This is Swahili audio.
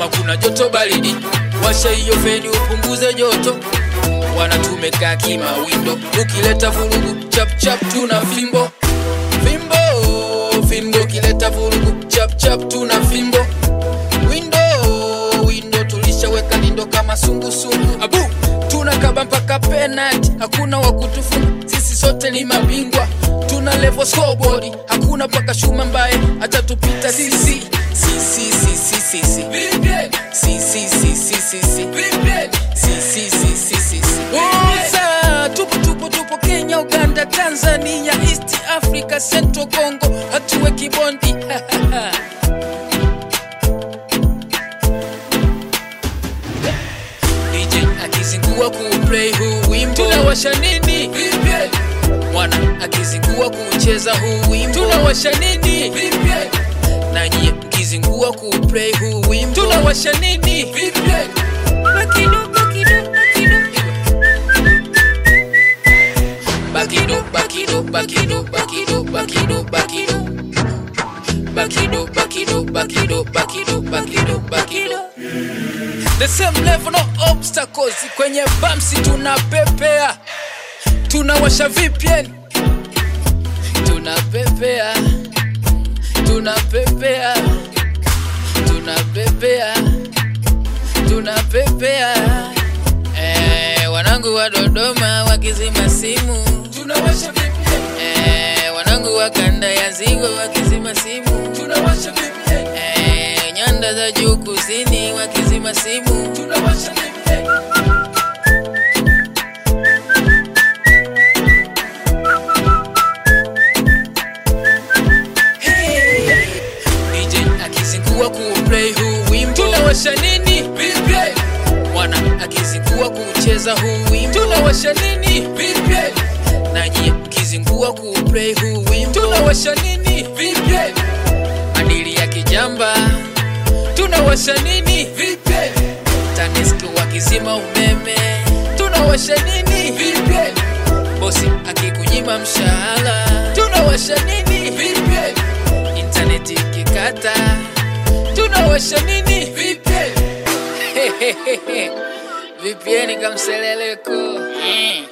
kama kuna joto baridi, washa hiyo feni upunguze joto. Wanatumeka kima window, ukileta vurugu chap chap tuna fimbo. Fimbo kileta vurugu chap chap tuna fimbo. Window tulishaweka lindo kama sungu. Abu tunakaba mpaka penalty, hakuna wakutufunga, sisi sote ni mabingwa. Tuna level scoreboard, hakuna paka shuma mbaye atatupita sisi. Tupo Kenya, Uganda, Tanzania, East Africa, Central Congo, hatuwe kibondi. DJ akizingua kuplay huu wimbo, tunawasha nini? Mwana akizingua kucheza huu wimbo, tunawasha nini? Nanyi mkizingua kuplay huu wimbo, tunawasha nini? Bakido. The same level, no obstacles. Kwenye bumps tunapepea, tunawasha VPN, tunapepea. Wanangu wa Dodoma wakizima simu, tunawasha VPN. Wanangu wa kanda ya Ziwa wakizima simu, tunawasha VPN. Nyanda za juu kusini wakizima simu, tunawasha VPN. DJ akizingua kuplay huu wimbo, tunawasha nini? VPN. Mwana akizingua kucheza huu wimbo, tunawasha nini? VPN. Nanyi mkizingua kuplay huu wimbo, tunawasha nini? VPN. Adili ya kijamba, tunawasha nini? VPN. TANESCO wakizima umeme, tunawasha nini? VPN. Bosi akikunyima mshahara, tunawasha nini? VPN. Internet ikikata, tunawasha nini? VPN. VPN kamseleleko.